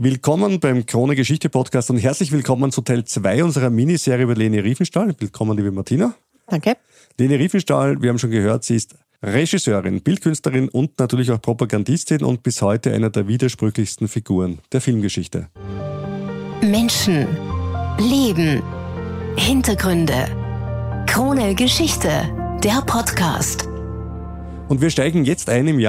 Willkommen beim Krone Geschichte Podcast und herzlich willkommen zu Teil 2 unserer Miniserie über Leni Riefenstahl. Willkommen, liebe Martina. Danke. Leni Riefenstahl, wir haben schon gehört, sie ist Regisseurin, Bildkünstlerin und natürlich auch Propagandistin und bis heute einer der widersprüchlichsten Figuren der Filmgeschichte. Menschen, Leben, Hintergründe. Krone Geschichte, der Podcast. Und wir steigen jetzt ein im Jahr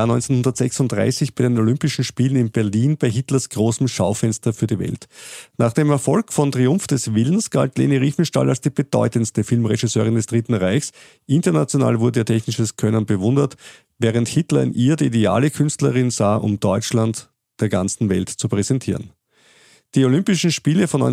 1936 bei den Olympischen Spielen in Berlin bei Hitlers großem Schaufenster für die Welt. Nach dem Erfolg von Triumph des Willens galt Leni Riefenstahl als die bedeutendste Filmregisseurin des Dritten Reichs. International wurde ihr technisches Können bewundert, während Hitler in ihr die ideale Künstlerin sah, um Deutschland der ganzen Welt zu präsentieren. Die Olympischen Spiele von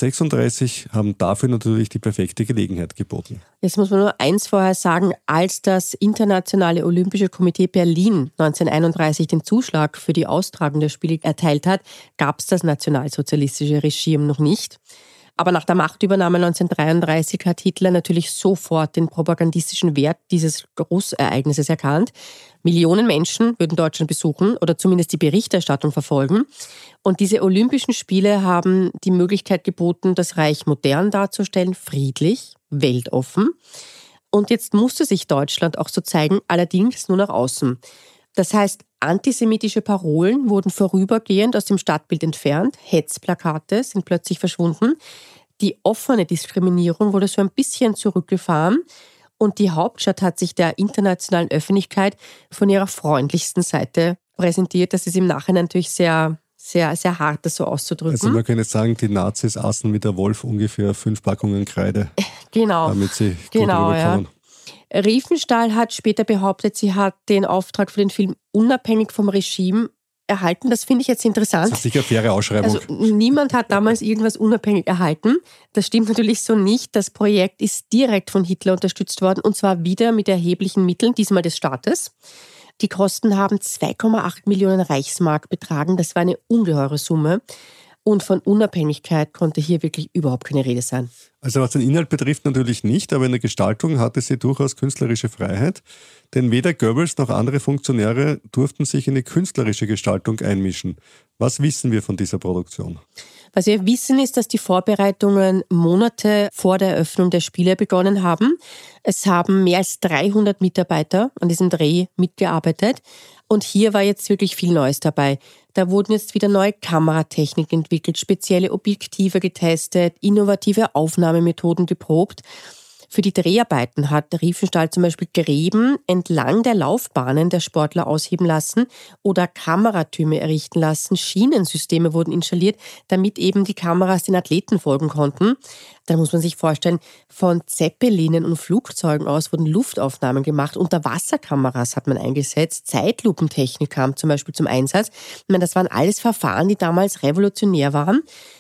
1936 haben dafür natürlich die perfekte Gelegenheit geboten. Jetzt muss man nur eins vorher sagen, als das Internationale Olympische Komitee Berlin 1931 den Zuschlag für die Austragung der Spiele erteilt hat, gab es das nationalsozialistische Regime noch nicht. Aber nach der Machtübernahme 1933 hat Hitler natürlich sofort den propagandistischen Wert dieses Großereignisses erkannt. Millionen Menschen würden Deutschland besuchen oder zumindest die Berichterstattung verfolgen. Und diese Olympischen Spiele haben die Möglichkeit geboten, das Reich modern darzustellen, friedlich, weltoffen. Und jetzt musste sich Deutschland auch so zeigen, allerdings nur nach außen. Das heißt, antisemitische Parolen wurden vorübergehend aus dem Stadtbild entfernt, Hetzplakate sind plötzlich verschwunden, die offene Diskriminierung wurde so ein bisschen zurückgefahren und die Hauptstadt hat sich der internationalen Öffentlichkeit von ihrer freundlichsten Seite präsentiert. Das ist im Nachhinein natürlich sehr, sehr, sehr hart, das so auszudrücken. Also man könnte sagen, die Nazis aßen mit der Wolf ungefähr 5 Packungen Kreide, genau, damit sie gut rüberkommen. Ja. Riefenstahl hat später behauptet, sie hat den Auftrag für den Film unabhängig vom Regime erhalten. Das finde ich jetzt interessant. Das ist sicher eine faire Ausschreibung. Also niemand hat damals irgendwas unabhängig erhalten. Das stimmt natürlich so nicht. Das Projekt ist direkt von Hitler unterstützt worden und zwar wieder mit erheblichen Mitteln, diesmal des Staates. Die Kosten haben 2,8 Millionen Reichsmark betragen. Das war eine ungeheure Summe. Und von Unabhängigkeit konnte hier wirklich überhaupt keine Rede sein. Also was den Inhalt betrifft natürlich nicht, aber in der Gestaltung hatte sie durchaus künstlerische Freiheit. Denn weder Goebbels noch andere Funktionäre durften sich in die künstlerische Gestaltung einmischen. Was wissen wir von dieser Produktion? Was wir wissen, ist, dass die Vorbereitungen Monate vor der Eröffnung der Spiele begonnen haben. Es haben mehr als 300 Mitarbeiter an diesem Dreh mitgearbeitet. Und hier war jetzt wirklich viel Neues dabei. Da wurden jetzt wieder neue Kameratechniken entwickelt, spezielle Objektive getestet, innovative Aufnahmemethoden geprobt. Für die Dreharbeiten hat Riefenstahl zum Beispiel Gräben entlang der Laufbahnen der Sportler ausheben lassen oder Kameratürme errichten lassen. Schienensysteme wurden installiert, damit eben die Kameras den Athleten folgen konnten. Da muss man sich vorstellen, von Zeppelinen und Flugzeugen aus wurden Luftaufnahmen gemacht. Unterwasserkameras hat man eingesetzt. Zeitlupentechnik kam zum Beispiel zum Einsatz. Ich meine, das waren alles Verfahren, die damals revolutionär waren.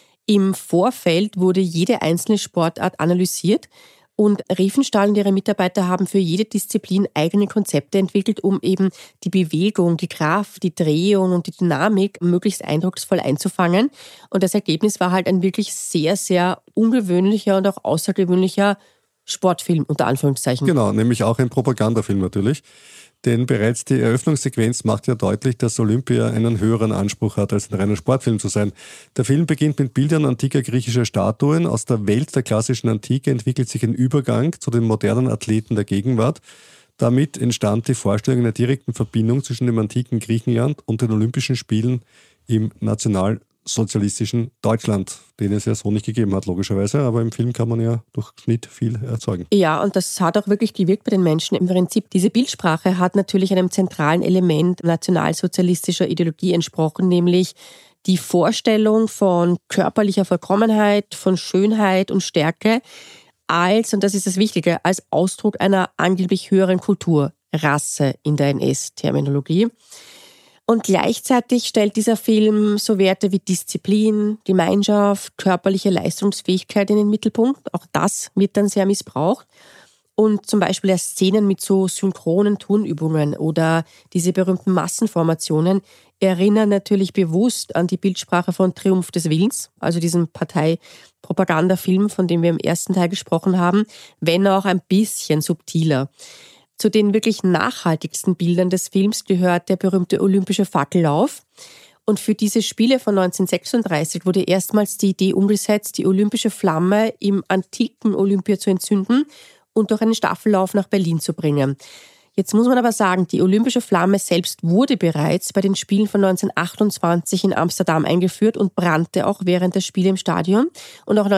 Im Vorfeld wurde jede einzelne Sportart analysiert. Und Riefenstahl und ihre Mitarbeiter haben für jede Disziplin eigene Konzepte entwickelt, um eben die Bewegung, die Kraft, die Drehung und die Dynamik möglichst eindrucksvoll einzufangen. Und das Ergebnis war halt ein wirklich sehr, sehr ungewöhnlicher und auch außergewöhnlicher Sportfilm, unter Anführungszeichen. Genau, nämlich auch ein Propagandafilm natürlich. Denn bereits die Eröffnungssequenz macht ja deutlich, dass Olympia einen höheren Anspruch hat, als ein reiner Sportfilm zu sein. Der Film beginnt mit Bildern antiker griechischer Statuen. Aus der Welt der klassischen Antike entwickelt sich ein Übergang zu den modernen Athleten der Gegenwart. Damit entstand die Vorstellung einer direkten Verbindung zwischen dem antiken Griechenland und den Olympischen Spielen im nationalsozialistischen Deutschland, den es ja so nicht gegeben hat, logischerweise. Aber im Film kann man ja durch Schnitt viel erzeugen. Ja, und das hat auch wirklich gewirkt bei den Menschen. Im Prinzip, diese Bildsprache hat natürlich einem zentralen Element nationalsozialistischer Ideologie entsprochen, nämlich die Vorstellung von körperlicher Vollkommenheit, von Schönheit und Stärke als, und das ist das Wichtige, als Ausdruck einer angeblich höheren Kultur, Rasse in der NS-Terminologie. Und gleichzeitig stellt dieser Film so Werte wie Disziplin, Gemeinschaft, körperliche Leistungsfähigkeit in den Mittelpunkt. Auch das wird dann sehr missbraucht. Und zum Beispiel ja Szenen mit so synchronen Turnübungen oder diese berühmten Massenformationen erinnern natürlich bewusst an die Bildsprache von Triumph des Willens, also diesem Parteipropagandafilm, von dem wir im ersten Teil gesprochen haben, wenn auch ein bisschen subtiler. Zu den wirklich nachhaltigsten Bildern des Films gehört der berühmte olympische Fackellauf. Und für diese Spiele von 1936 wurde erstmals die Idee umgesetzt, die olympische Flamme im antiken Olympia zu entzünden und durch einen Staffellauf nach Berlin zu bringen. Jetzt muss man aber sagen, die olympische Flamme selbst wurde bereits bei den Spielen von 1928 in Amsterdam eingeführt und brannte auch während der Spiele im Stadion. Und auch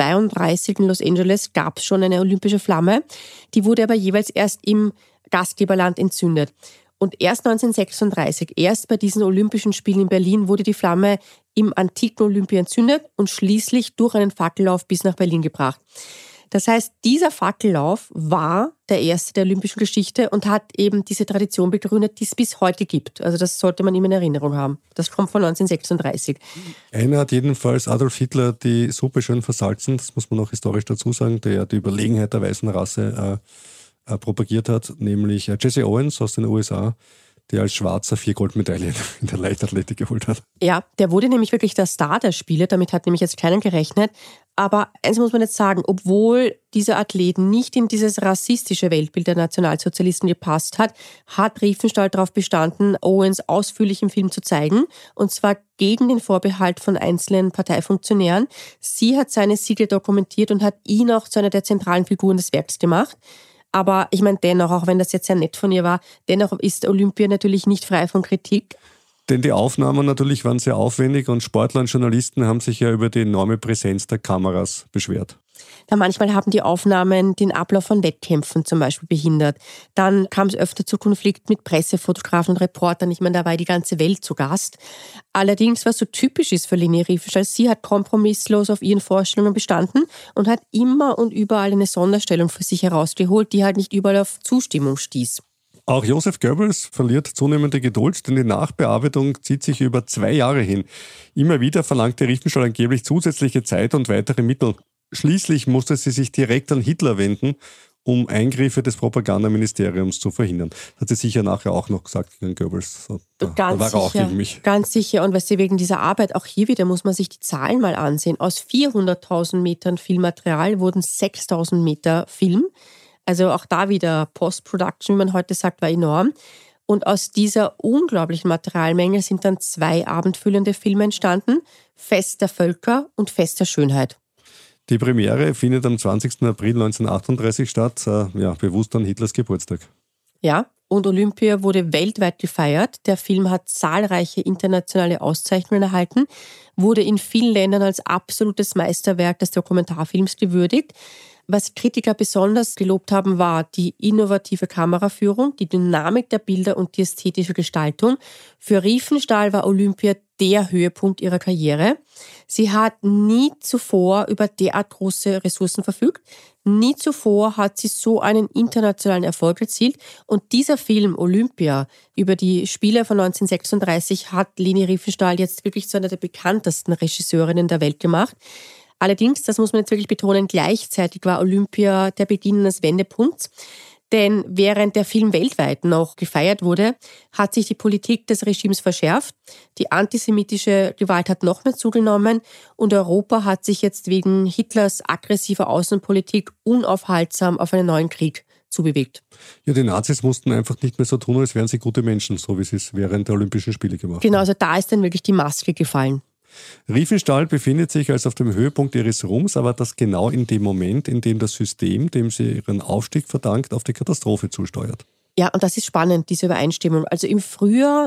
1932 in Los Angeles gab es schon eine olympische Flamme. Die wurde aber jeweils erst im Gastgeberland entzündet. Und erst 1936, erst bei diesen Olympischen Spielen in Berlin, wurde die Flamme im antiken Olympia entzündet und schließlich durch einen Fackellauf bis nach Berlin gebracht. Das heißt, dieser Fackellauf war der erste der olympischen Geschichte und hat eben diese Tradition begründet, die es bis heute gibt. Also das sollte man immer in Erinnerung haben. Das kommt von 1936. Einer hat jedenfalls Adolf Hitler die Suppe schön versalzen, das muss man auch historisch dazu sagen, der ja die Überlegenheit der weißen Rasse propagiert hat, nämlich Jesse Owens aus den USA, der als Schwarzer 4 Goldmedaillen in der Leichtathletik geholt hat. Ja, der wurde nämlich wirklich der Star der Spiele, damit hat nämlich jetzt keiner gerechnet. Aber eins muss man jetzt sagen, obwohl dieser Athlet nicht in dieses rassistische Weltbild der Nationalsozialisten gepasst hat, hat Riefenstahl darauf bestanden, Owens ausführlich im Film zu zeigen. Und zwar gegen den Vorbehalt von einzelnen Parteifunktionären. Sie hat seine Siege dokumentiert und hat ihn auch zu einer der zentralen Figuren des Werks gemacht. Aber ich meine dennoch, auch wenn das jetzt sehr nett von ihr war, dennoch ist Olympia natürlich nicht frei von Kritik. Denn die Aufnahmen natürlich waren sehr aufwendig und Sportler und Journalisten haben sich ja über die enorme Präsenz der Kameras beschwert. Da manchmal haben die Aufnahmen den Ablauf von Wettkämpfen zum Beispiel behindert. Dann kam es öfter zu Konflikten mit Pressefotografen und Reportern. Ich meine, da war die ganze Welt zu Gast. Allerdings, was so typisch ist für Leni Riefenstahl, sie hat kompromisslos auf ihren Vorstellungen bestanden und hat immer und überall eine Sonderstellung für sich herausgeholt, die halt nicht überall auf Zustimmung stieß. Auch Joseph Goebbels verliert zunehmende Geduld, denn die Nachbearbeitung zieht sich über 2 Jahre hin. Immer wieder verlangte Riefenstahl angeblich zusätzliche Zeit und weitere Mittel. Schließlich musste sie sich direkt an Hitler wenden, um Eingriffe des Propagandaministeriums zu verhindern. Das hat sie sicher nachher auch noch gesagt gegen Goebbels. Da war er auch gegen mich. Ganz sicher. Und weißt du, wegen dieser Arbeit, auch hier wieder muss man sich die Zahlen mal ansehen. Aus 400.000 Metern Filmmaterial wurden 6.000 Meter Film. Also auch da wieder Post-Production, wie man heute sagt, war enorm. Und aus dieser unglaublichen Materialmenge sind dann 2 abendfüllende Filme entstanden. Fest der Völker und Fest der Schönheit. Die Premiere findet am 20. April 1938 statt, bewusst an Hitlers Geburtstag. Ja, und Olympia wurde weltweit gefeiert. Der Film hat zahlreiche internationale Auszeichnungen erhalten, wurde in vielen Ländern als absolutes Meisterwerk des Dokumentarfilms gewürdigt. Was Kritiker besonders gelobt haben, war die innovative Kameraführung, die Dynamik der Bilder und die ästhetische Gestaltung. Für Riefenstahl war Olympia der Höhepunkt ihrer Karriere. Sie hat nie zuvor über derart große Ressourcen verfügt. Nie zuvor hat sie so einen internationalen Erfolg erzielt. Und dieser Film Olympia über die Spiele von 1936 hat Leni Riefenstahl jetzt wirklich zu einer der bekanntesten Regisseurinnen der Welt gemacht. Allerdings, das muss man jetzt wirklich betonen, gleichzeitig war Olympia der Beginn eines Wendepunkts. Denn während der Film weltweit noch gefeiert wurde, hat sich die Politik des Regimes verschärft. Die antisemitische Gewalt hat noch mehr zugenommen und Europa hat sich jetzt wegen Hitlers aggressiver Außenpolitik unaufhaltsam auf einen neuen Krieg zubewegt. Ja, die Nazis mussten einfach nicht mehr so tun, als wären sie gute Menschen, so wie sie es während der Olympischen Spiele gemacht haben. Genau, also da ist dann wirklich die Maske gefallen. Riefenstahl befindet sich also auf dem Höhepunkt ihres Ruhms, aber das genau in dem Moment, in dem das System, dem sie ihren Aufstieg verdankt, auf die Katastrophe zusteuert. Ja, und das ist spannend, diese Übereinstimmung. Also im Frühjahr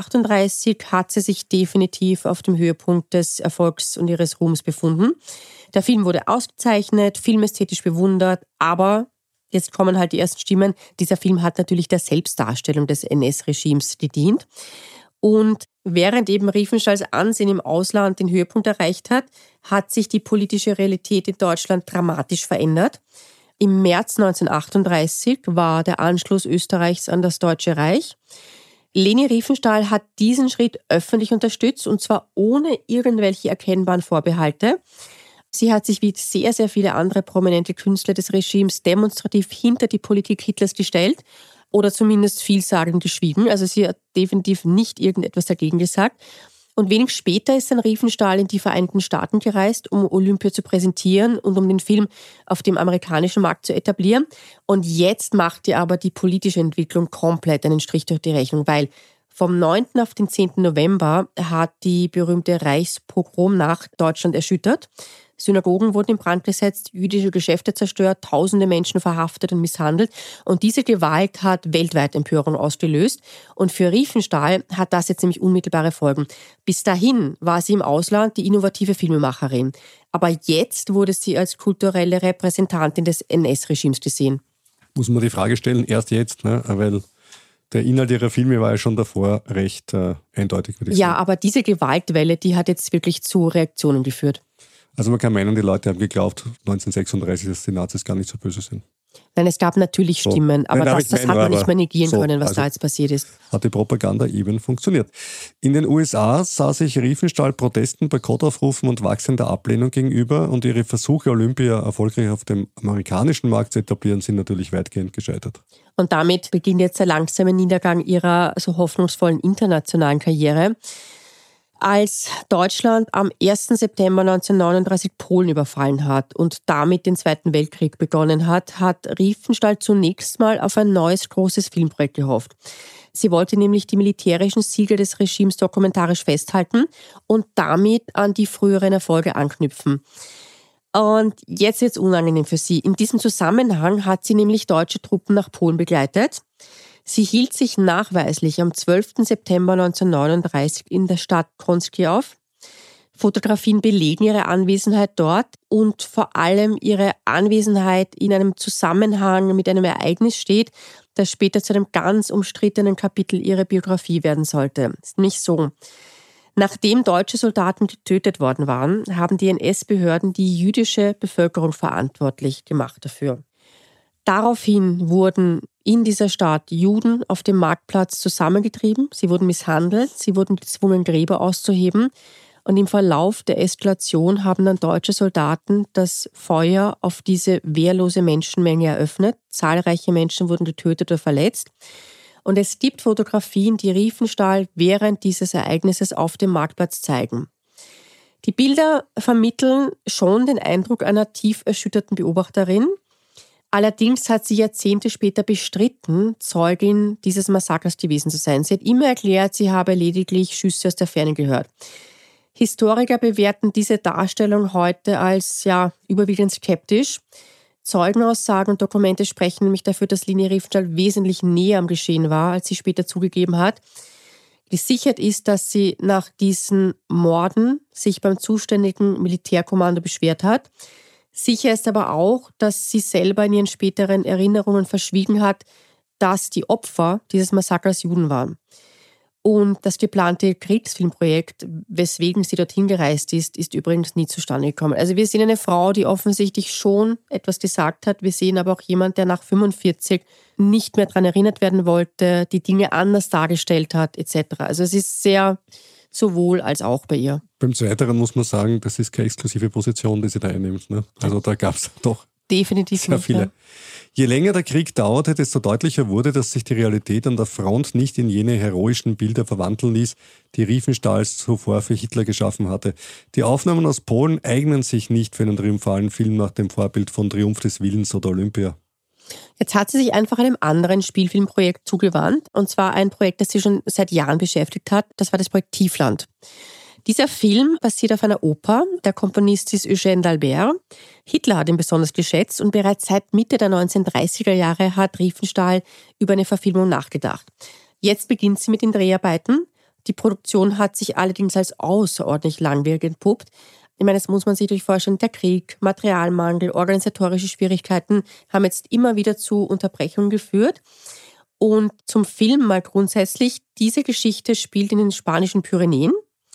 1938 hat sie sich definitiv auf dem Höhepunkt des Erfolgs und ihres Ruhms befunden. Der Film wurde ausgezeichnet, filmästhetisch bewundert, aber jetzt kommen halt die ersten Stimmen. Dieser Film hat natürlich der Selbstdarstellung des NS-Regimes gedient. Und während eben Riefenstahls Ansehen im Ausland den Höhepunkt erreicht hat, hat sich die politische Realität in Deutschland dramatisch verändert. Im März 1938 war der Anschluss Österreichs an das Deutsche Reich. Leni Riefenstahl hat diesen Schritt öffentlich unterstützt und zwar ohne irgendwelche erkennbaren Vorbehalte. Sie hat sich wie sehr, sehr viele andere prominente Künstler des Regimes demonstrativ hinter die Politik Hitlers gestellt oder zumindest vielsagend geschwiegen. Also sie hat definitiv nicht irgendetwas dagegen gesagt. Und wenig später ist dann Riefenstahl in die Vereinigten Staaten gereist, um Olympia zu präsentieren und um den Film auf dem amerikanischen Markt zu etablieren. Und jetzt macht ihr aber die politische Entwicklung komplett einen Strich durch die Rechnung, weil Vom 9. auf den 10. November hat die berühmte Reichspogromnacht Deutschland erschüttert. Synagogen wurden in Brand gesetzt, jüdische Geschäfte zerstört, tausende Menschen verhaftet und misshandelt. Und diese Gewalt hat weltweit Empörung ausgelöst. Und für Riefenstahl hat das jetzt nämlich unmittelbare Folgen. Bis dahin war sie im Ausland die innovative Filmemacherin. Aber jetzt wurde sie als kulturelle Repräsentantin des NS-Regimes gesehen. Muss man die Frage stellen, erst jetzt, ne? Weil der Inhalt ihrer Filme war ja schon davor recht eindeutig, würde ich sagen. Ja, aber diese Gewaltwelle, die hat jetzt wirklich zu Reaktionen geführt. Also man kann meinen, die Leute haben geglaubt, 1936, dass die Nazis gar nicht so böse sind. Nein, es gab natürlich Stimmen, aber das hat man nicht mehr negieren können, was also da jetzt passiert ist. Hat die Propaganda eben funktioniert. In den USA sah sich Riefenstahl Protesten, Boykottaufrufen und wachsender Ablehnung gegenüber und ihre Versuche, Olympia erfolgreich auf dem amerikanischen Markt zu etablieren, sind natürlich weitgehend gescheitert. Und damit beginnt jetzt der langsame Niedergang ihrer so hoffnungsvollen internationalen Karriere. Als Deutschland am 1. September 1939 Polen überfallen hat und damit den Zweiten Weltkrieg begonnen hat, hat Riefenstahl zunächst mal auf ein neues großes Filmprojekt gehofft. Sie wollte nämlich die militärischen Siege des Regimes dokumentarisch festhalten und damit an die früheren Erfolge anknüpfen. Und jetzt wird es unangenehm für sie. In diesem Zusammenhang hat sie nämlich deutsche Truppen nach Polen begleitet. Sie hielt sich nachweislich am 12. September 1939 in der Stadt Konski auf. Fotografien belegen ihre Anwesenheit dort und vor allem ihre Anwesenheit in einem Zusammenhang mit einem Ereignis steht, das später zu einem ganz umstrittenen Kapitel ihrer Biografie werden sollte. Es ist nämlich so: Nachdem deutsche Soldaten getötet worden waren, haben die NS-Behörden die jüdische Bevölkerung verantwortlich gemacht dafür. Daraufhin wurden in dieser Stadt Juden auf dem Marktplatz zusammengetrieben, sie wurden misshandelt, sie wurden gezwungen, Gräber auszuheben. Und im Verlauf der Eskalation haben dann deutsche Soldaten das Feuer auf diese wehrlose Menschenmenge eröffnet. Zahlreiche Menschen wurden getötet oder verletzt. Und es gibt Fotografien, die Riefenstahl während dieses Ereignisses auf dem Marktplatz zeigen. Die Bilder vermitteln schon den Eindruck einer tief erschütterten Beobachterin. Allerdings hat sie Jahrzehnte später bestritten, Zeugin dieses Massakers gewesen zu sein. Sie hat immer erklärt, sie habe lediglich Schüsse aus der Ferne gehört. Historiker bewerten diese Darstellung heute als überwiegend skeptisch. Zeugenaussagen und Dokumente sprechen nämlich dafür, dass Leni Riefenstahl wesentlich näher am Geschehen war, als sie später zugegeben hat. Gesichert ist, dass sie nach diesen Morden sich beim zuständigen Militärkommando beschwert hat. Sicher ist aber auch, dass sie selber in ihren späteren Erinnerungen verschwiegen hat, dass die Opfer dieses Massakers Juden waren. Und das geplante Kriegsfilmprojekt, weswegen sie dorthin gereist ist, ist übrigens nie zustande gekommen. Also wir sehen eine Frau, die offensichtlich schon etwas gesagt hat. Wir sehen aber auch jemand, der nach 45 nicht mehr daran erinnert werden wollte, die Dinge anders dargestellt hat, etc. Also es ist sehr sowohl als auch bei ihr. Beim Zweiteren muss man sagen, das ist keine exklusive Position, die sie da einnimmt. Ne? Also da gab es doch definitiv sehr viele. Ja. Je länger der Krieg dauerte, desto deutlicher wurde, dass sich die Realität an der Front nicht in jene heroischen Bilder verwandeln ließ, die Riefenstahl zuvor für Hitler geschaffen hatte. Die Aufnahmen aus Polen eignen sich nicht für einen triumphalen Film nach dem Vorbild von Triumph des Willens oder Olympia. Jetzt hat sie sich einfach einem anderen Spielfilmprojekt zugewandt, und zwar ein Projekt, das sie schon seit Jahren beschäftigt hat. Das war das Projekt Tiefland. Dieser Film basiert auf einer Oper. Der Komponist ist Eugène d'Albert. Hitler hat ihn besonders geschätzt und bereits seit Mitte der 1930er Jahre hat Riefenstahl über eine Verfilmung nachgedacht. Jetzt beginnt sie mit den Dreharbeiten. Die Produktion hat sich allerdings als außerordentlich langwierig entpuppt. Ich meine, das muss man sich durch vorstellen, der Krieg, Materialmangel, organisatorische Schwierigkeiten haben jetzt immer wieder zu Unterbrechungen geführt. Und zum Film mal grundsätzlich, diese Geschichte spielt in den spanischen Pyrenäen.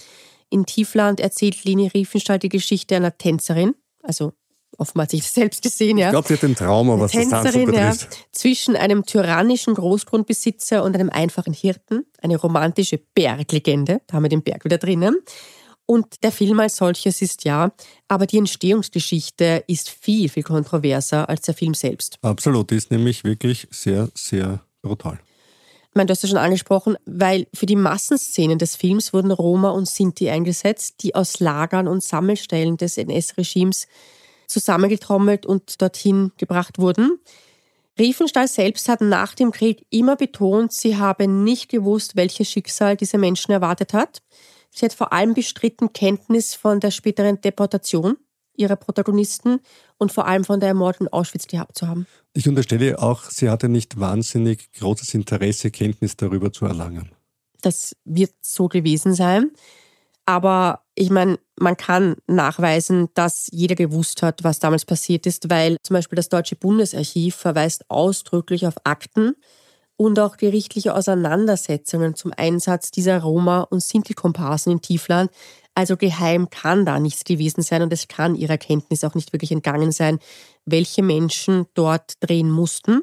In Tiefland erzählt Leni Riefenstahl die Geschichte einer Tänzerin, also offenbar hat sie das selbst gesehen, ja. Ich glaube, sie hat den Trauma, was das Tanzen betrifft. Ja, zwischen einem tyrannischen Großgrundbesitzer und einem einfachen Hirten, eine romantische Berglegende, da haben wir den Berg wieder drinnen. Und der Film als solches ist aber die Entstehungsgeschichte ist viel, viel kontroverser als der Film selbst. Absolut, die ist nämlich wirklich sehr, sehr brutal. Ich meine, du hast ja schon angesprochen, weil für die Massenszenen des Films wurden Roma und Sinti eingesetzt, die aus Lagern und Sammelstellen des NS-Regimes zusammengetrommelt und dorthin gebracht wurden. Riefenstahl selbst hat nach dem Krieg immer betont, sie habe nicht gewusst, welches Schicksal diese Menschen erwartet hat. Sie hat vor allem bestritten, Kenntnis von der späteren Deportation ihrer Protagonisten und vor allem von der Ermordung in Auschwitz gehabt zu haben. Ich unterstelle auch, sie hatte nicht wahnsinnig großes Interesse, Kenntnis darüber zu erlangen. Das wird so gewesen sein. Aber ich meine, man kann nachweisen, dass jeder gewusst hat, was damals passiert ist, weil zum Beispiel das Deutsche Bundesarchiv verweist ausdrücklich auf Akten und auch gerichtliche Auseinandersetzungen zum Einsatz dieser Roma- und Sinti-Komparsen in Tiefland. Also geheim kann da nichts gewesen sein und es kann ihrer Kenntnis auch nicht wirklich entgangen sein, welche Menschen dort drehen mussten.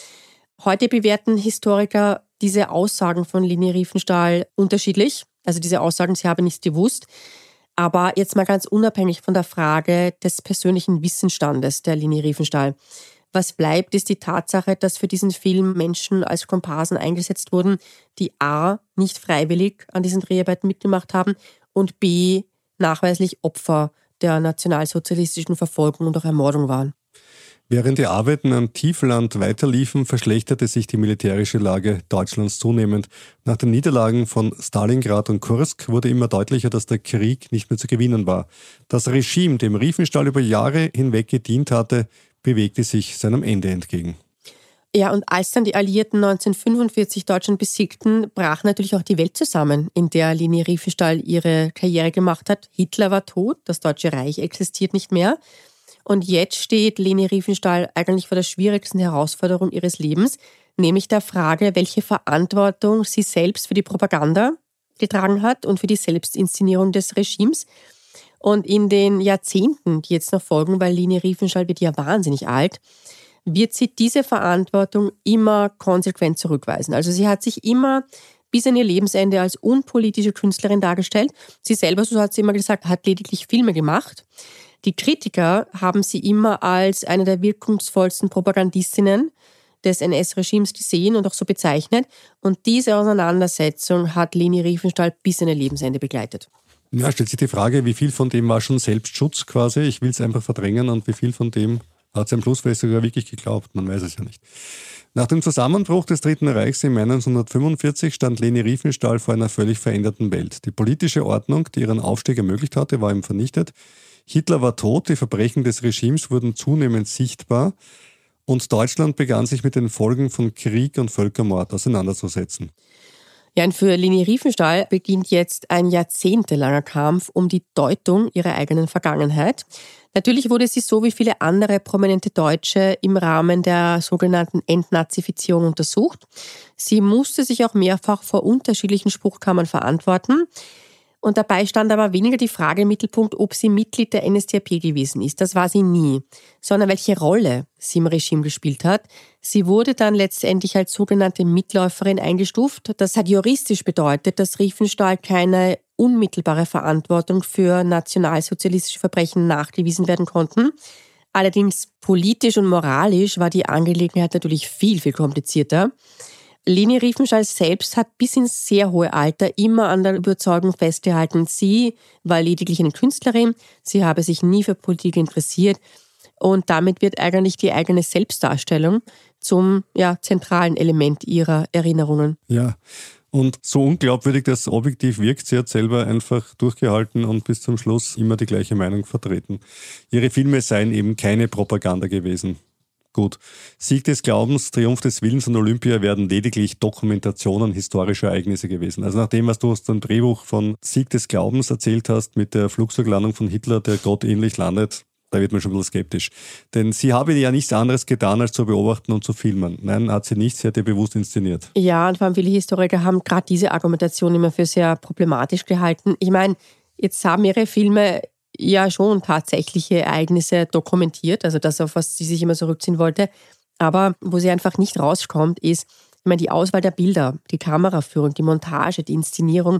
Heute bewerten Historiker diese Aussagen von Leni Riefenstahl unterschiedlich. Also diese Aussagen, sie habe nichts gewusst. Aber jetzt mal ganz unabhängig von der Frage des persönlichen Wissensstandes der Leni Riefenstahl. Was bleibt, ist die Tatsache, dass für diesen Film Menschen als Komparsen eingesetzt wurden, die a. nicht freiwillig an diesen Dreharbeiten mitgemacht haben und b. nachweislich Opfer der nationalsozialistischen Verfolgung und auch Ermordung waren. Während die Arbeiten am Tiefland weiterliefen, verschlechterte sich die militärische Lage Deutschlands zunehmend. Nach den Niederlagen von Stalingrad und Kursk wurde immer deutlicher, dass der Krieg nicht mehr zu gewinnen war. Das Regime, dem Riefenstahl über Jahre hinweg gedient hatte, bewegte sich seinem Ende entgegen. Ja, und als dann die Alliierten 1945 Deutschland besiegten, brach natürlich auch die Welt zusammen, in der Leni Riefenstahl ihre Karriere gemacht hat. Hitler war tot, das Deutsche Reich existiert nicht mehr. Und jetzt steht Leni Riefenstahl eigentlich vor der schwierigsten Herausforderung ihres Lebens, nämlich der Frage, welche Verantwortung sie selbst für die Propaganda getragen hat und für die Selbstinszenierung des Regimes. Und in den Jahrzehnten, die jetzt noch folgen, weil Leni Riefenstahl wird ja wahnsinnig alt, wird sie diese Verantwortung immer konsequent zurückweisen. Also sie hat sich immer bis an ihr Lebensende als unpolitische Künstlerin dargestellt. Sie selber, so hat sie immer gesagt, hat lediglich Filme gemacht. Die Kritiker haben sie immer als eine der wirkungsvollsten Propagandistinnen des NS-Regimes gesehen und auch so bezeichnet. Und diese Auseinandersetzung hat Leni Riefenstahl bis an ihr Lebensende begleitet. Ja, stellt sich die Frage, wie viel von dem war schon Selbstschutz quasi? Ich will es einfach verdrängen und wie viel von dem hat sie am Schluss vielleicht sogar wirklich geglaubt? Man weiß es ja nicht. Nach dem Zusammenbruch des Dritten Reichs im Mai 1945 stand Leni Riefenstahl vor einer völlig veränderten Welt. Die politische Ordnung, die ihren Aufstieg ermöglicht hatte, war ihm vernichtet. Hitler war tot, die Verbrechen des Regimes wurden zunehmend sichtbar und Deutschland begann sich mit den Folgen von Krieg und Völkermord auseinanderzusetzen. Ja, und für Leni Riefenstahl beginnt jetzt ein jahrzehntelanger Kampf um die Deutung ihrer eigenen Vergangenheit. Natürlich wurde sie so wie viele andere prominente Deutsche im Rahmen der sogenannten Entnazifizierung untersucht. Sie musste sich auch mehrfach vor unterschiedlichen Spruchkammern verantworten. Und dabei stand aber weniger die Frage im Mittelpunkt, ob sie Mitglied der NSDAP gewesen ist. Das war sie nie. Sondern welche Rolle sie im Regime gespielt hat. Sie wurde dann letztendlich als sogenannte Mitläuferin eingestuft. Das hat juristisch bedeutet, dass Riefenstahl keine unmittelbare Verantwortung für nationalsozialistische Verbrechen nachgewiesen werden konnten. Allerdings politisch und moralisch war die Angelegenheit natürlich viel, viel komplizierter. Leni Riefenstahl selbst hat bis ins sehr hohe Alter immer an der Überzeugung festgehalten, sie war lediglich eine Künstlerin, sie habe sich nie für Politik interessiert und damit wird eigentlich die eigene Selbstdarstellung zum zentralen Element ihrer Erinnerungen. Ja, und so unglaubwürdig das objektiv wirkt, sie hat selber einfach durchgehalten und bis zum Schluss immer die gleiche Meinung vertreten. Ihre Filme seien eben keine Propaganda gewesen. Gut, Sieg des Glaubens, Triumph des Willens und Olympia werden lediglich Dokumentationen historischer Ereignisse gewesen. Also nach dem, was du aus dem Drehbuch von Sieg des Glaubens erzählt hast, mit der Flugzeuglandung von Hitler, der gottähnlich landet, da wird man schon ein bisschen skeptisch. Denn sie habe ja nichts anderes getan, als zu beobachten und zu filmen. Nein, hat sie nicht, sie hat ja bewusst inszeniert. Ja, und vor allem viele Historiker haben gerade diese Argumentation immer für sehr problematisch gehalten. Ich meine, jetzt haben ihre Filme ja schon tatsächliche Ereignisse dokumentiert, also das, auf was sie sich immer zurückziehen wollte. Aber wo sie einfach nicht rauskommt, ist, ich meine, die Auswahl der Bilder, die Kameraführung, die Montage, die Inszenierung,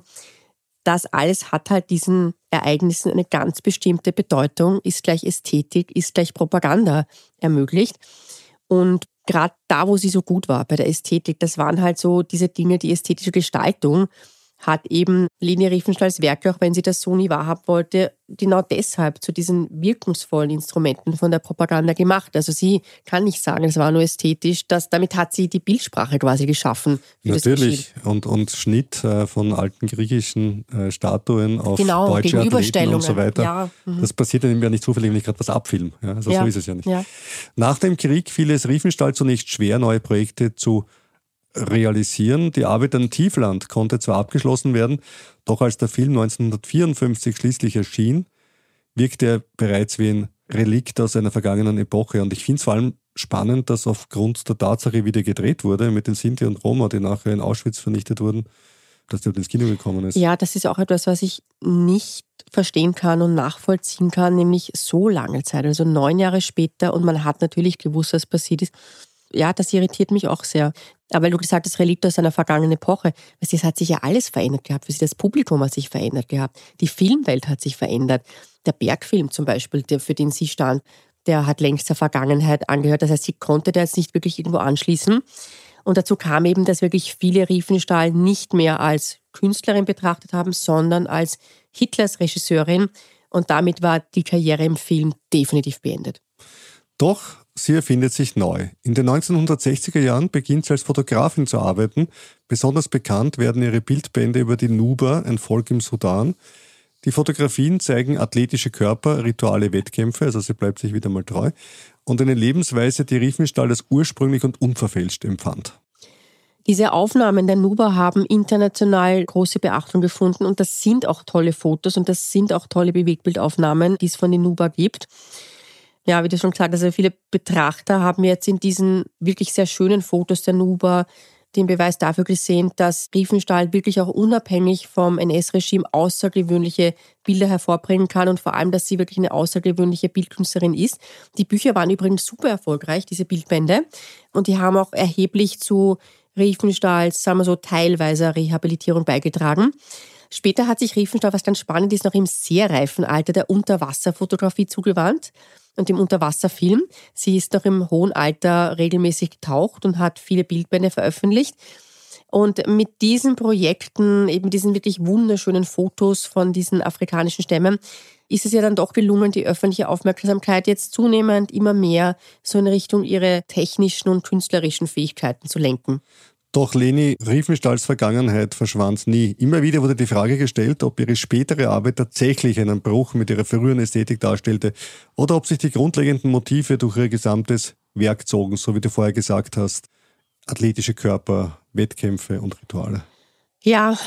das alles hat halt diesen Ereignissen eine ganz bestimmte Bedeutung, ist gleich Ästhetik, ist gleich Propaganda ermöglicht. Und gerade da, wo sie so gut war, bei der Ästhetik, das waren halt so diese Dinge, die ästhetische Gestaltung. hat eben Leni Riefenstahls Werke, auch wenn sie das so nie wahrhaben wollte, genau deshalb zu diesen wirkungsvollen Instrumenten von der Propaganda gemacht. Also sie kann nicht sagen, es war nur ästhetisch, damit hat sie die Bildsprache quasi geschaffen. Natürlich, und Schnitt von alten griechischen Statuen auf deutsche Athleten und so weiter. Ja. Das passiert ja nicht zufällig, wenn ich gerade was abfilme. Ja, also so ist es ja nicht. Ja. Nach dem Krieg fiel es Riefenstahl zunächst schwer, neue Projekte zu realisieren. Die Arbeit an Tiefland konnte zwar abgeschlossen werden, doch als der Film 1954 schließlich erschien, wirkte er bereits wie ein Relikt aus einer vergangenen Epoche. Und ich finde es vor allem spannend, dass aufgrund der Tatsache, wie der gedreht wurde, mit den Sinti und Roma, die nachher in Auschwitz vernichtet wurden, dass der ins Kino gekommen ist. Ja, das ist auch etwas, was ich nicht verstehen kann und nachvollziehen kann, nämlich so lange Zeit, also 9 Jahre später, und man hat natürlich gewusst, was passiert ist. Ja, das irritiert mich auch sehr. Aber weil du gesagt hast, Relikt aus einer vergangenen Epoche, es hat sich ja alles verändert gehabt. Das Publikum hat sich verändert gehabt. Die Filmwelt hat sich verändert. Der Bergfilm zum Beispiel, für den sie stand, der hat längst der Vergangenheit angehört. Das heißt, sie konnte da jetzt nicht wirklich irgendwo anschließen. Und dazu kam eben, dass wirklich viele Riefenstahl nicht mehr als Künstlerin betrachtet haben, sondern als Hitlers Regisseurin. Und damit war die Karriere im Film definitiv beendet. Doch sie erfindet sich neu. In den 1960er Jahren beginnt sie als Fotografin zu arbeiten. Besonders bekannt werden ihre Bildbände über die Nuba, ein Volk im Sudan. Die Fotografien zeigen athletische Körper, rituale Wettkämpfe, also sie bleibt sich wieder mal treu, und eine Lebensweise, die Riefenstahl als ursprünglich und unverfälscht empfand. Diese Aufnahmen der Nuba haben international große Beachtung gefunden und das sind auch tolle Fotos und das sind auch tolle Bewegtbildaufnahmen, die es von den Nuba gibt. Ja, wie du schon gesagt hast, also viele Betrachter haben jetzt in diesen wirklich sehr schönen Fotos der Nuba den Beweis dafür gesehen, dass Riefenstahl wirklich auch unabhängig vom NS-Regime außergewöhnliche Bilder hervorbringen kann und vor allem, dass sie wirklich eine außergewöhnliche Bildkünstlerin ist. Die Bücher waren übrigens super erfolgreich, diese Bildbände, und die haben auch erheblich zu Riefenstahls, sagen wir so, teilweiser Rehabilitierung beigetragen. Später hat sich Riefenstahl, was ganz spannend ist, noch im sehr reifen Alter der Unterwasserfotografie zugewandt und dem Unterwasserfilm. Sie ist noch im hohen Alter regelmäßig getaucht und hat viele Bildbände veröffentlicht. Und mit diesen Projekten, eben diesen wirklich wunderschönen Fotos von diesen afrikanischen Stämmen, ist es ja dann doch gelungen, die öffentliche Aufmerksamkeit jetzt zunehmend immer mehr so in Richtung ihre technischen und künstlerischen Fähigkeiten zu lenken. Doch Leni Riefenstahls Vergangenheit verschwand nie. Immer wieder wurde die Frage gestellt, ob ihre spätere Arbeit tatsächlich einen Bruch mit ihrer früheren Ästhetik darstellte oder ob sich die grundlegenden Motive durch ihr gesamtes Werk zogen, so wie du vorher gesagt hast. Athletische Körper, Wettkämpfe und Rituale. Ja,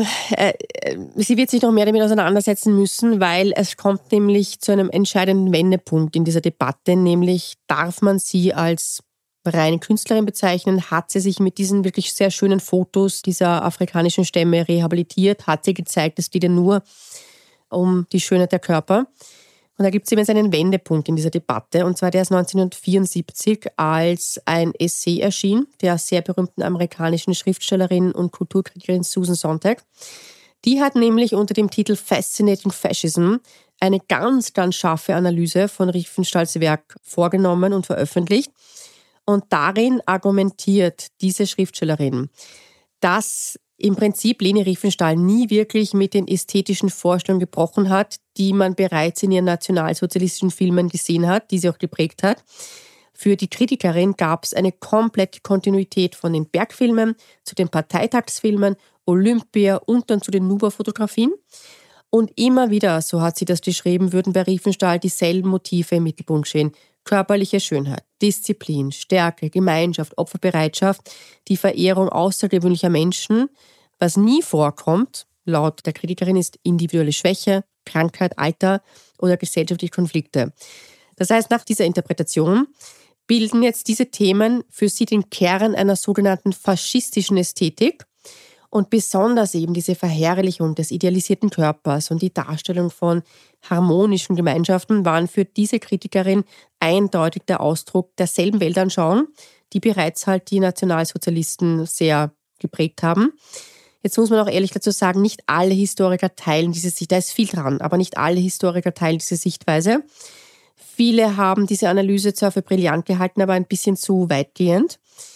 sie wird sich noch mehr damit auseinandersetzen müssen, weil es kommt nämlich zu einem entscheidenden Wendepunkt in dieser Debatte, nämlich darf man sie als reine Künstlerin bezeichnen, hat sie sich mit diesen wirklich sehr schönen Fotos dieser afrikanischen Stämme rehabilitiert, hat sie gezeigt, es geht ja nur um die Schönheit der Körper. Und da gibt es eben jetzt einen Wendepunkt in dieser Debatte, und zwar der ist 1974, als ein Essay erschien, der sehr berühmten amerikanischen Schriftstellerin und Kulturkritikerin Susan Sontag. Die hat nämlich unter dem Titel Fascinating Fascism eine ganz, ganz scharfe Analyse von Riefenstahls Werk vorgenommen und veröffentlicht. Und darin argumentiert diese Schriftstellerin, dass im Prinzip Leni Riefenstahl nie wirklich mit den ästhetischen Vorstellungen gebrochen hat, die man bereits in ihren nationalsozialistischen Filmen gesehen hat, die sie auch geprägt hat. Für die Kritikerin gab es eine komplette Kontinuität von den Bergfilmen zu den Parteitagsfilmen, Olympia und dann zu den Nuba-Fotografien. Und immer wieder, so hat sie das geschrieben, würden bei Riefenstahl dieselben Motive im Mittelpunkt stehen. Körperliche Schönheit, Disziplin, Stärke, Gemeinschaft, Opferbereitschaft, die Verehrung außergewöhnlicher Menschen. Was nie vorkommt, laut der Kritikerin, ist individuelle Schwäche, Krankheit, Alter oder gesellschaftliche Konflikte. Das heißt, nach dieser Interpretation bilden jetzt diese Themen für sie den Kern einer sogenannten faschistischen Ästhetik. Und besonders eben diese Verherrlichung des idealisierten Körpers und die Darstellung von harmonischen Gemeinschaften waren für diese Kritikerin eindeutig der Ausdruck derselben Weltanschauung, die bereits halt die Nationalsozialisten sehr geprägt haben. Jetzt muss man auch ehrlich dazu sagen, nicht alle Historiker teilen diese Sicht, da ist viel dran, aber nicht alle Historiker teilen diese Sichtweise. Viele haben diese Analyse zwar für brillant gehalten, aber ein bisschen zu weitgehend.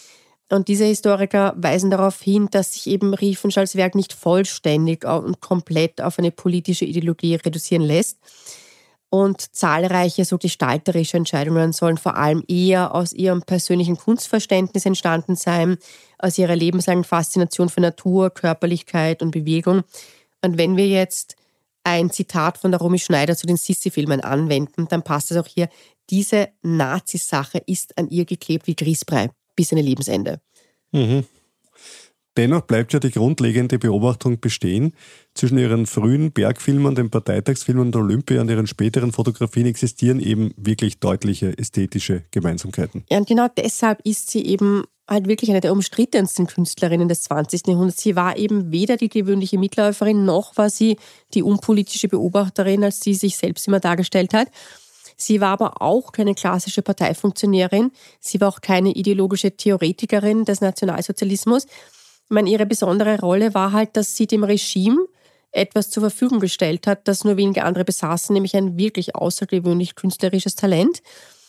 Und diese Historiker weisen darauf hin, dass sich eben Riefenstahls Werk nicht vollständig und komplett auf eine politische Ideologie reduzieren lässt. Und zahlreiche so gestalterische Entscheidungen sollen vor allem eher aus ihrem persönlichen Kunstverständnis entstanden sein, aus ihrer lebenslangen Faszination für Natur, Körperlichkeit und Bewegung. Und wenn wir jetzt ein Zitat von der Romy Schneider zu den Sissi-Filmen anwenden, dann passt es auch hier. Diese Nazi-Sache ist an ihr geklebt wie Grießbrei bis an ihr Lebensende. Mhm. Dennoch bleibt ja die grundlegende Beobachtung bestehen. Zwischen ihren frühen Bergfilmen, den Parteitagsfilmen der Olympia und ihren späteren Fotografien existieren eben wirklich deutliche ästhetische Gemeinsamkeiten. Ja, und genau deshalb ist sie eben halt wirklich eine der umstrittensten Künstlerinnen des 20. Jahrhunderts. Sie war eben weder die gewöhnliche Mitläuferin, noch war sie die unpolitische Beobachterin, als sie sich selbst immer dargestellt hat. Sie war aber auch keine klassische Parteifunktionärin. Sie war auch keine ideologische Theoretikerin des Nationalsozialismus. Ich meine, ihre besondere Rolle war halt, dass sie dem Regime etwas zur Verfügung gestellt hat, das nur wenige andere besaßen, nämlich ein wirklich außergewöhnlich künstlerisches Talent.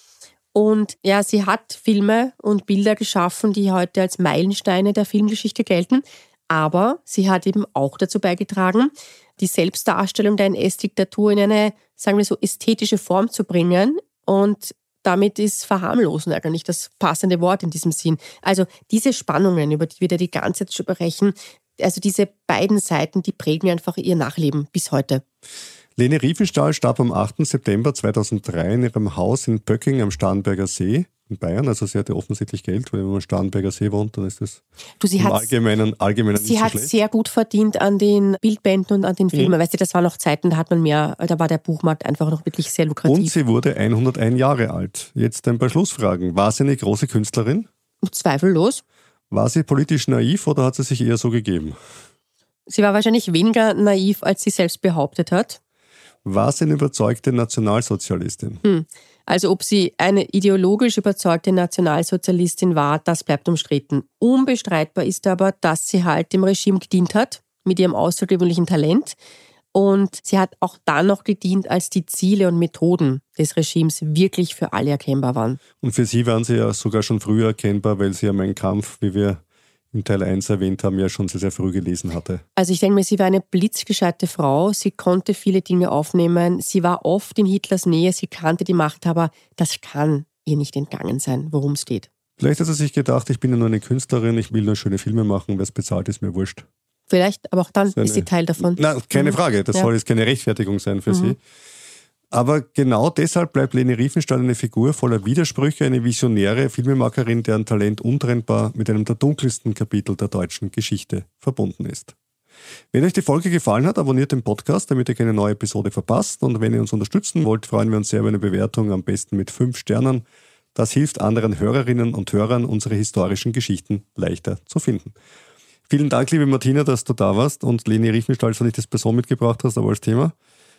Und ja, sie hat Filme und Bilder geschaffen, die heute als Meilensteine der Filmgeschichte gelten. Aber sie hat eben auch dazu beigetragen, die Selbstdarstellung der NS-Diktatur in eine, sagen wir so, ästhetische Form zu bringen. Und damit ist verharmlosen eigentlich das passende Wort in diesem Sinn. Also diese Spannungen, über die wir da die ganze Zeit sprechen, also diese beiden Seiten, die prägen einfach ihr Nachleben bis heute. Leni Riefenstahl starb am 8. September 2003 in ihrem Haus in Pöcking am Starnberger See in Bayern. Also sie hatte offensichtlich Geld, weil wenn man am Starnberger See wohnt, dann ist das im Allgemeinen nicht so schlecht. Sie hat sehr gut verdient an den Bildbänden und an den Filmen. Weißt du, das waren noch Zeiten, da war der Buchmarkt einfach noch wirklich sehr lukrativ. Und sie wurde 101 Jahre alt. Jetzt ein paar Schlussfragen. War sie eine große Künstlerin? Zweifellos. War sie politisch naiv oder hat sie sich eher so gegeben? Sie war wahrscheinlich weniger naiv, als sie selbst behauptet hat. War sie eine überzeugte Nationalsozialistin? Also ob sie eine ideologisch überzeugte Nationalsozialistin war, das bleibt umstritten. Unbestreitbar ist aber, dass sie halt dem Regime gedient hat, mit ihrem außergewöhnlichen Talent. Und sie hat auch dann noch gedient, als die Ziele und Methoden des Regimes wirklich für alle erkennbar waren. Und für sie waren sie ja sogar schon früher erkennbar, weil sie ja Mein Kampf, wie wir im Teil 1 erwähnt haben, ja schon sehr, sehr früh gelesen hatte. Also ich denke mir, sie war eine blitzgescheite Frau, sie konnte viele Dinge aufnehmen, sie war oft in Hitlers Nähe, sie kannte die Machthaber, das kann ihr nicht entgangen sein, worum es geht. Vielleicht hat sie sich gedacht, ich bin ja nur eine Künstlerin, ich will nur schöne Filme machen, wer es bezahlt, ist mir wurscht. Vielleicht, aber auch dann ist sie Teil davon. Na, keine Frage, das soll jetzt keine Rechtfertigung sein für sie. Aber genau deshalb bleibt Leni Riefenstahl eine Figur voller Widersprüche, eine visionäre Filmemacherin, deren Talent untrennbar mit einem der dunkelsten Kapitel der deutschen Geschichte verbunden ist. Wenn euch die Folge gefallen hat, abonniert den Podcast, damit ihr keine neue Episode verpasst. Und wenn ihr uns unterstützen wollt, freuen wir uns sehr über eine Bewertung, am besten mit 5 Sternen. Das hilft anderen Hörerinnen und Hörern, unsere historischen Geschichten leichter zu finden. Vielen Dank, liebe Martina, dass du da warst und Leni Riefenstahl, dass du nicht das Person mitgebracht hast, aber als Thema.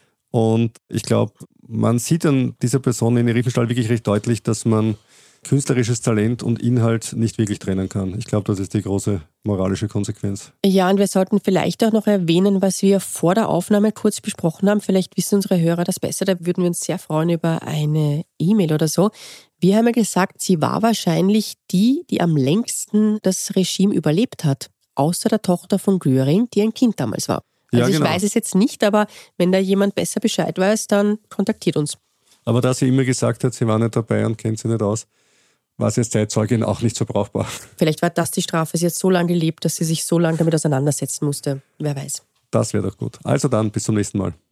Und ich glaube, man sieht an dieser Person Leni Riefenstahl wirklich recht deutlich, dass man künstlerisches Talent und Inhalt nicht wirklich trennen kann. Ich glaube, das ist die große moralische Konsequenz. Ja, und wir sollten vielleicht auch noch erwähnen, was wir vor der Aufnahme kurz besprochen haben. Vielleicht wissen unsere Hörer das besser, da würden wir uns sehr freuen über eine E-Mail oder so. Wir haben ja gesagt, sie war wahrscheinlich die am längsten das Regime überlebt hat, außer der Tochter von Göring, die ein Kind damals war. Also ja, genau. Ich weiß es jetzt nicht, aber wenn da jemand besser Bescheid weiß, dann kontaktiert uns. Aber da sie immer gesagt hat, sie war nicht dabei und kennt sie nicht aus, war sie als Zeitzeugin auch nicht so brauchbar. Vielleicht war das die Strafe. Sie hat so lange gelebt, dass sie sich so lange damit auseinandersetzen musste. Wer weiß. Das wäre doch gut. Also dann, bis zum nächsten Mal.